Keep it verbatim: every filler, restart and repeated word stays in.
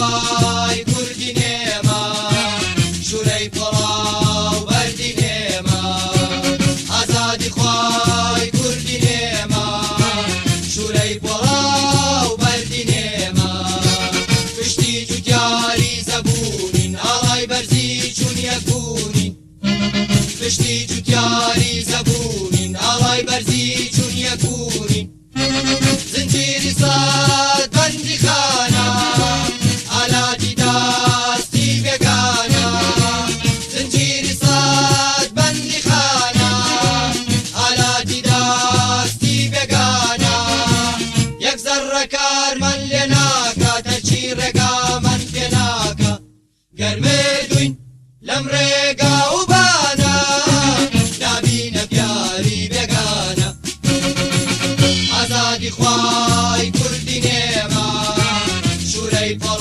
خوای کوردی نێمە شورەی پڵاو بەردی نێمە ئازادی خوای کوردی نێمە شورەی پڵاو بەردی نێمە پشتی جوتیاری زەبوونین ئاڵای بەرزی چون یەکبوونین پشتی جوتیاری زەبوونین ئاڵای بەرزی چون یەکبوونین زنجیری سەد بەندی خانە ئالاتی دەستی بێگانە زنجیری سەد بەندی خانە ئالاتی دەستی بێگانە یەک زەڕە کارمان لێ ناکە تەرچی ڕێگامان پێ ناکە گەر مردووین لەم ڕێگا و بانە نابینە پیاری بێگانە ئازادی خوای کوردی نێمە شورەی پڵ